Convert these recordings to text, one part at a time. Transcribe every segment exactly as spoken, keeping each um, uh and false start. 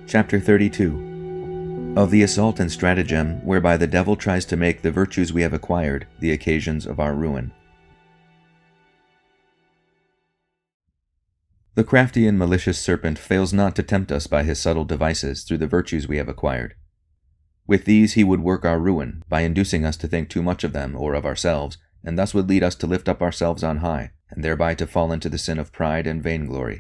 Chapter thirty-two. Of the assault and stratagem whereby the devil tries to make the virtues we have acquired the occasions of our ruin. The crafty and malicious serpent fails not to tempt us by his subtle devices through the virtues we have acquired. With these he would work our ruin, by inducing us to think too much of them or of ourselves, and thus would lead us to lift up ourselves on high, and thereby to fall into the sin of pride and vainglory.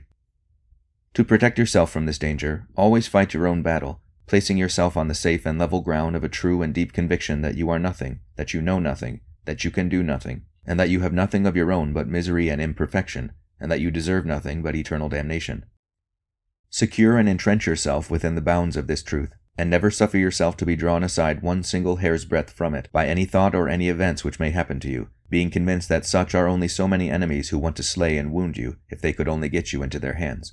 To protect yourself from this danger, always fight your own battle, placing yourself on the safe and level ground of a true and deep conviction that you are nothing, that you know nothing, that you can do nothing, and that you have nothing of your own but misery and imperfection, and that you deserve nothing but eternal damnation. Secure and entrench yourself within the bounds of this truth, and never suffer yourself to be drawn aside one single hair's breadth from it by any thought or any events which may happen to you, being convinced that such are only so many enemies who want to slay and wound you if they could only get you into their hands.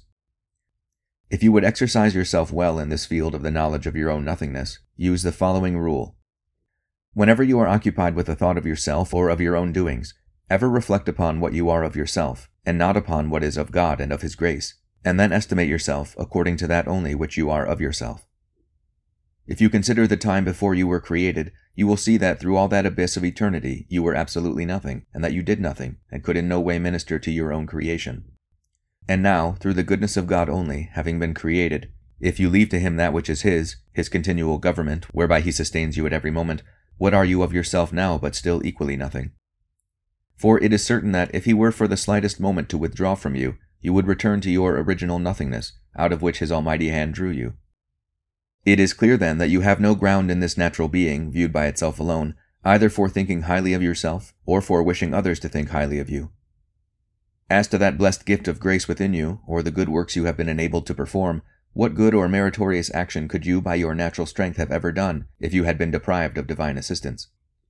If you would exercise yourself well in this field of the knowledge of your own nothingness, use the following rule. Whenever you are occupied with a thought of yourself or of your own doings, ever reflect upon what you are of yourself, and not upon what is of God and of His grace, and then estimate yourself according to that only which you are of yourself. If you consider the time before you were created, you will see that through all that abyss of eternity you were absolutely nothing, and that you did nothing, and could in no way minister to your own creation. And now, through the goodness of God only, having been created, if you leave to Him that which is His, His continual government, whereby He sustains you at every moment, what are you of yourself now but still equally nothing? For it is certain that if He were for the slightest moment to withdraw from you, you would return to your original nothingness, out of which His almighty hand drew you. It is clear then that you have no ground in this natural being, viewed by itself alone, either for thinking highly of yourself, or for wishing others to think highly of you. As to that blessed gift of grace within you, or the good works you have been enabled to perform, what good or meritorious action could you by your natural strength have ever done, if you had been deprived of divine assistance?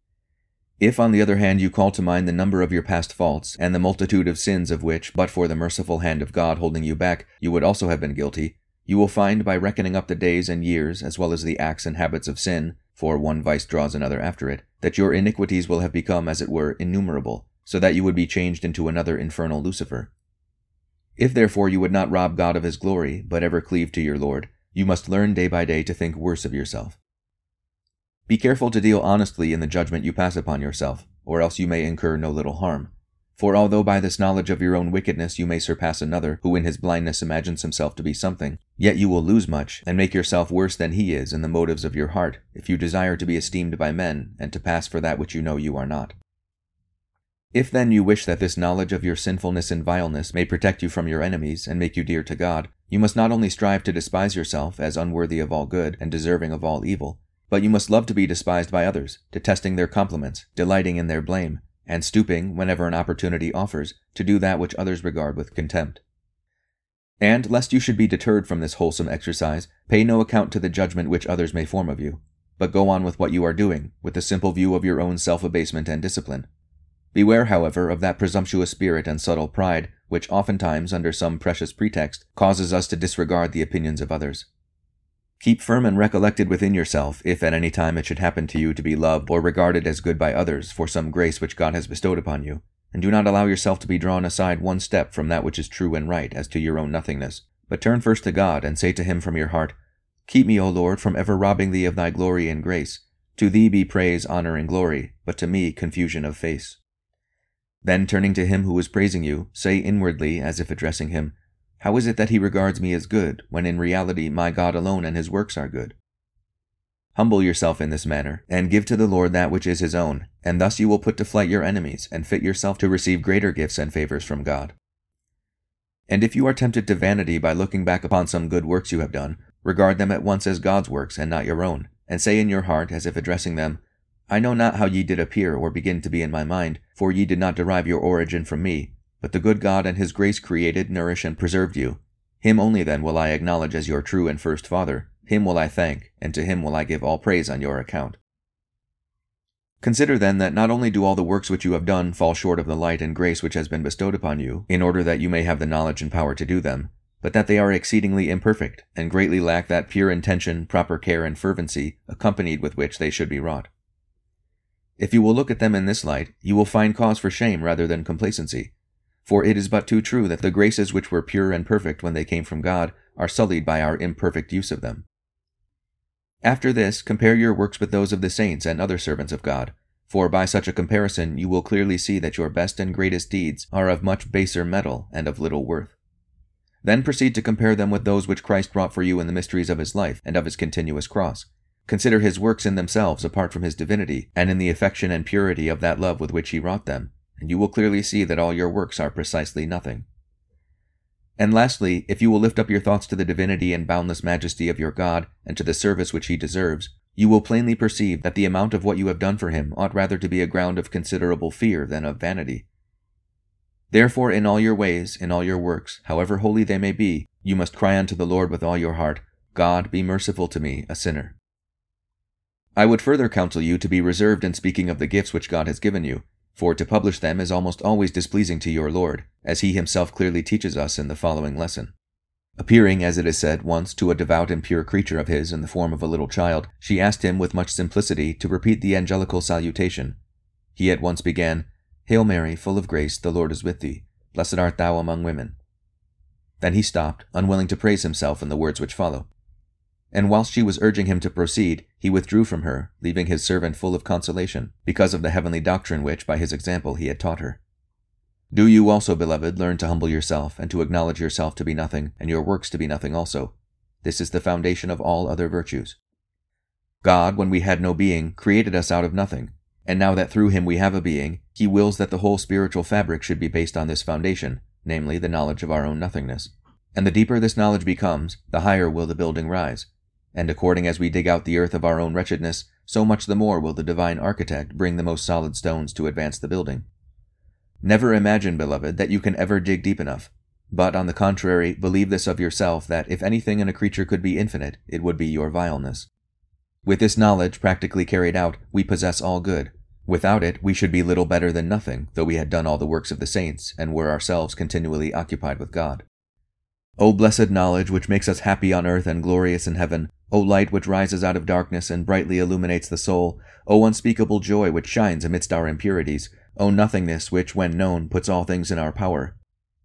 If, on the other hand, you call to mind the number of your past faults, and the multitude of sins of which, but for the merciful hand of God holding you back, you would also have been guilty, you will find, by reckoning up the days and years, as well as the acts and habits of sin, for one vice draws another after it, that your iniquities will have become, as it were, innumerable, so that you would be changed into another infernal Lucifer. If therefore you would not rob God of His glory, but ever cleave to your Lord, you must learn day by day to think worse of yourself. Be careful to deal honestly in the judgment you pass upon yourself, or else you may incur no little harm. For although by this knowledge of your own wickedness you may surpass another, who in his blindness imagines himself to be something, yet you will lose much, and make yourself worse than he is in the motives of your heart, if you desire to be esteemed by men, and to pass for that which you know you are not. If then you wish that this knowledge of your sinfulness and vileness may protect you from your enemies, and make you dear to God, you must not only strive to despise yourself as unworthy of all good, and deserving of all evil, but you must love to be despised by others, detesting their compliments, delighting in their blame, and stooping, whenever an opportunity offers, to do that which others regard with contempt. And, lest you should be deterred from this wholesome exercise, pay no account to the judgment which others may form of you, but go on with what you are doing, with the simple view of your own self-abasement and discipline. Beware, however, of that presumptuous spirit and subtle pride, which oftentimes, under some precious pretext, causes us to disregard the opinions of others. Keep firm and recollected within yourself, if at any time it should happen to you to be loved or regarded as good by others for some grace which God has bestowed upon you, and do not allow yourself to be drawn aside one step from that which is true and right as to your own nothingness, but turn first to God, and say to Him from your heart, Keep me, O Lord, from ever robbing Thee of Thy glory and grace. To Thee be praise, honor, and glory, but to me confusion of face. Then, turning to Him who is praising you, say inwardly, as if addressing Him, How is it that He regards me as good, when in reality my God alone and His works are good? Humble yourself in this manner, and give to the Lord that which is His own, and thus you will put to flight your enemies, and fit yourself to receive greater gifts and favors from God. And if you are tempted to vanity by looking back upon some good works you have done, regard them at once as God's works and not your own, and say in your heart, as if addressing them, I know not how ye did appear or begin to be in my mind, for ye did not derive your origin from me, but the good God and His grace created, nourished, and preserved you. Him only then will I acknowledge as your true and first Father, Him will I thank, and to Him will I give all praise on your account. Consider then that not only do all the works which you have done fall short of the light and grace which has been bestowed upon you, in order that you may have the knowledge and power to do them, but that they are exceedingly imperfect, and greatly lack that pure intention, proper care, and fervency, accompanied with which they should be wrought. If you will look at them in this light, you will find cause for shame rather than complacency. For it is but too true that the graces which were pure and perfect when they came from God are sullied by our imperfect use of them. After this, compare your works with those of the saints and other servants of God, for by such a comparison you will clearly see that your best and greatest deeds are of much baser metal and of little worth. Then proceed to compare them with those which Christ wrought for you in the mysteries of his life and of his continuous cross. Consider his works in themselves apart from his divinity, and in the affection and purity of that love with which he wrought them, and you will clearly see that all your works are precisely nothing. And lastly, if you will lift up your thoughts to the divinity and boundless majesty of your God, and to the service which he deserves, you will plainly perceive that the amount of what you have done for him ought rather to be a ground of considerable fear than of vanity. Therefore in all your ways, in all your works, however holy they may be, you must cry unto the Lord with all your heart, God, be merciful to me, a sinner. I would further counsel you to be reserved in speaking of the gifts which God has given you, for to publish them is almost always displeasing to your Lord, as he himself clearly teaches us in the following lesson. Appearing, as it is said, once to a devout and pure creature of his in the form of a little child, she asked him with much simplicity to repeat the angelical salutation. He at once began, Hail Mary, full of grace, the Lord is with thee. Blessed art thou among women. Then he stopped, unwilling to praise himself in the words which follow. And whilst she was urging him to proceed, he withdrew from her, leaving his servant full of consolation, because of the heavenly doctrine which, by his example, he had taught her. Do you also, beloved, learn to humble yourself, and to acknowledge yourself to be nothing, and your works to be nothing also. This is the foundation of all other virtues. God, when we had no being, created us out of nothing, and now that through him we have a being, he wills that the whole spiritual fabric should be based on this foundation, namely the knowledge of our own nothingness. And the deeper this knowledge becomes, the higher will the building rise. And according as we dig out the earth of our own wretchedness, so much the more will the divine architect bring the most solid stones to advance the building. Never imagine, beloved, that you can ever dig deep enough. But, on the contrary, believe this of yourself, that if anything in a creature could be infinite, it would be your vileness. With this knowledge practically carried out, we possess all good. Without it, we should be little better than nothing, though we had done all the works of the saints, and were ourselves continually occupied with God. O blessed knowledge, which makes us happy on earth and glorious in heaven, O light which rises out of darkness and brightly illuminates the soul, O unspeakable joy which shines amidst our impurities, O nothingness which, when known, puts all things in our power.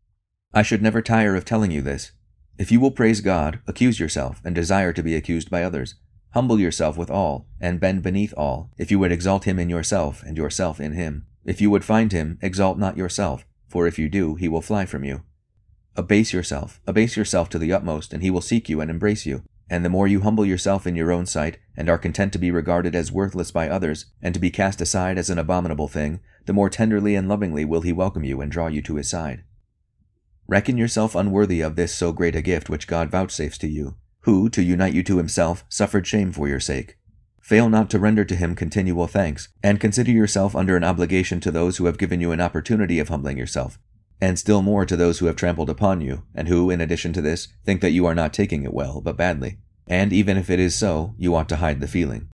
I should never tire of telling you this. If you will praise God, accuse yourself, and desire to be accused by others. Humble yourself with all, and bend beneath all, if you would exalt him in yourself, and yourself in him. If you would find him, exalt not yourself, for if you do, he will fly from you. Abase yourself, abase yourself to the utmost, and he will seek you and embrace you. And the more you humble yourself in your own sight, and are content to be regarded as worthless by others, and to be cast aside as an abominable thing, the more tenderly and lovingly will he welcome you and draw you to his side. Reckon yourself unworthy of this so great a gift which God vouchsafes to you, who, to unite you to himself, suffered shame for your sake. Fail not to render to him continual thanks, and consider yourself under an obligation to those who have given you an opportunity of humbling yourself, and still more to those who have trampled upon you, and who, in addition to this, think that you are not taking it well, but badly. And even if it is so, you ought to hide the feeling.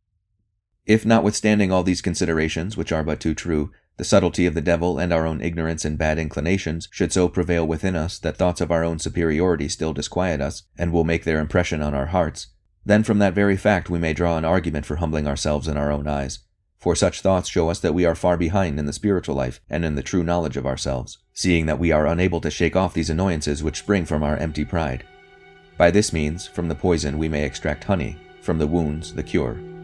If notwithstanding all these considerations, which are but too true, the subtlety of the devil and our own ignorance and bad inclinations should so prevail within us that thoughts of our own superiority still disquiet us, and will make their impression on our hearts, then from that very fact we may draw an argument for humbling ourselves in our own eyes. For such thoughts show us that we are far behind in the spiritual life and in the true knowledge of ourselves, seeing that we are unable to shake off these annoyances which spring from our empty pride. By this means, from the poison we may extract honey, from the wounds the cure.